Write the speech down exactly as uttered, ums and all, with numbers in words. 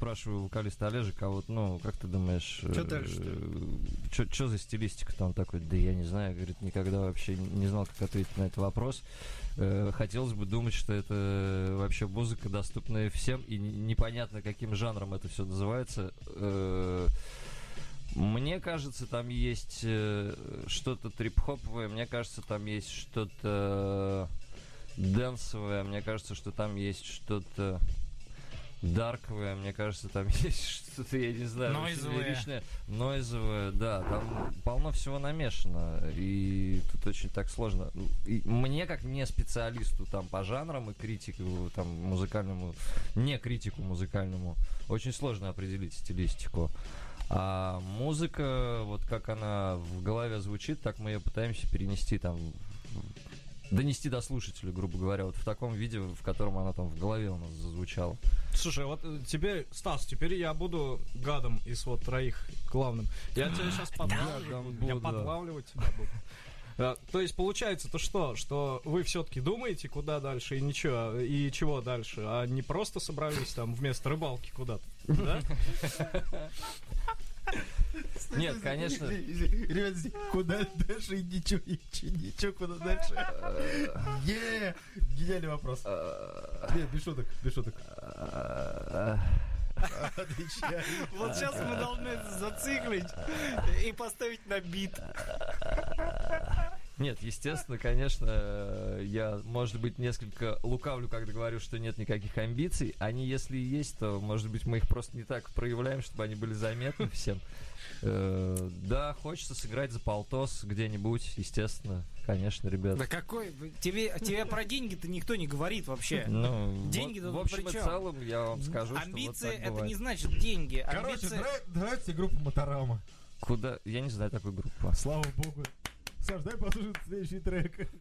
спрашиваю у вокалиста Олежика, а вот, ну, как ты думаешь... Что дальше? Что за стилистика-то? Он такой, да я не знаю, говорит, никогда вообще не знал, как ответить на этот вопрос. Хотелось бы думать, что это вообще музыка, доступная всем, и непонятно, каким жанром это все называется. Мне кажется, там есть что-то трип-хоповое, мне кажется, там есть что-то дэнсовое, мне кажется, что там есть что-то дарковое, мне кажется, там есть что-то, я не знаю, нойзовое. Лиричное, нойзовое, да, там полно всего намешано, и тут очень так сложно. И мне, как не специалисту там по жанрам и критику там музыкальному, не критику музыкальному, очень сложно определить стилистику. А музыка, вот как она в голове звучит, так мы ее пытаемся перенести там, донести до слушателя, грубо говоря, вот в таком виде, в котором она там в голове у нас зазвучала. Слушай, вот теперь, Стас, теперь я буду гадом из вот троих главным. Я тебя сейчас подлавливаю, я подлавливать тебя буду. А, то есть получается то что, что вы все-таки думаете, куда дальше и ничего, и чего дальше, а не просто собрались там вместо рыбалки куда-то, да? Нет, конечно. Ребят, куда дальше и ничего, ничего, куда дальше. Е, гениальный вопрос. Нет, без шуток, без шуток. Отвечай. Вот сейчас мы должны это зациклить и поставить на бит. Нет, естественно, конечно, я, может быть, несколько лукавлю, когда говорю, что нет никаких амбиций. Они, если и есть, то, может быть, мы их просто не так проявляем, чтобы они были заметны всем. Да, хочется сыграть за полтос где-нибудь, естественно, конечно, ребят. Да какой? Тебе, тебе про деньги-то никто не говорит вообще. Ну, деньги вот, в общем при и чем? целом я вам скажу, амбиции что вот так это бывает. не значит деньги. Короче, Амбиции... нрав- нравится группа Моторама. Куда? Я не знаю такой группы. Слава богу. Саш, дай послушать следующий трек.